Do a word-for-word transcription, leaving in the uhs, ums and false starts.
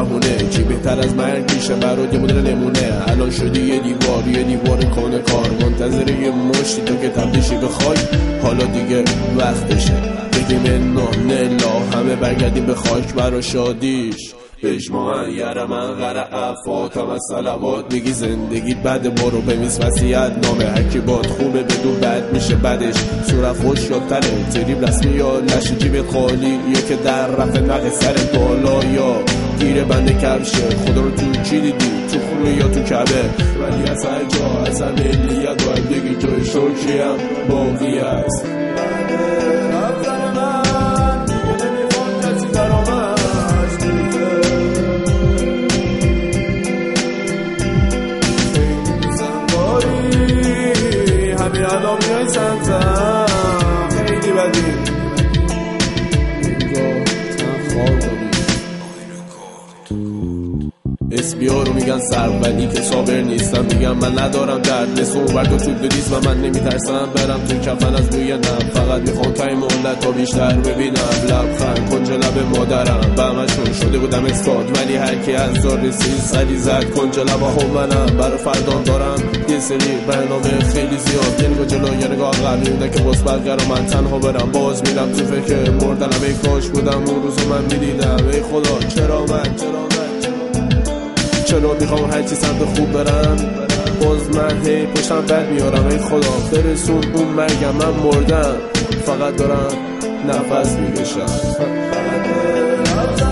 بهونه چی بهتر از مرگ میشه برات یه مدل نمونه. الان شدی یه دیوار یه دیوار کنه کار منتظر یه مشتی تو که تبدیشی بخوای. حالا دیگه وقتشه بگیم نه نلا همه برگردیم به خاک برا شادیش. اجماعاً یرمن غرق فاتم از صلوات میگی زندگی بده برو بمیز وصیت نامه هرکی باد خوبه بدون بد میشه بدش صورت خوش یادتره تریب رسمی یا لش جیبت خالی یا که در رفت نقه سر بالا یا گیره بنده کبشه. خدا رو تو چی دیدی تو خونه یا تو کبه ولی از هر جا از هر ملیت باید بگی جای شکریم باقی است. الان میای سمتم خیلی بدی انگار تنخوار داری. اسبیا رو میگن سر ولی که صابر نیستم میگم من ندارم درد نصف اون تو طول دریز و من نمیترسم برم تو کفن از روی نم. فقط میخوام تای مولد تا بیشتر ببینم لبخند کنج لب مادرم به همشون شده بودم استاد ولی هرکی از دار رسید سری زد کنج لب هم منم. برای فردان دارم یه سری برنامه خیلی زیاد یه نگاه جلو یه نگاه قبلی بوده که مثبت گرم من تنها برم باز میرم تو فکر مردنم. ای کاش بودم اون روزو من میدیدم ای خدا چرا من چرا من چرا میخوام هرچی سمت خوب برم باز من هی پشتم بد میارم. ای خدا برسون اون مرگم من مردم فقط دارم نفس میکشم.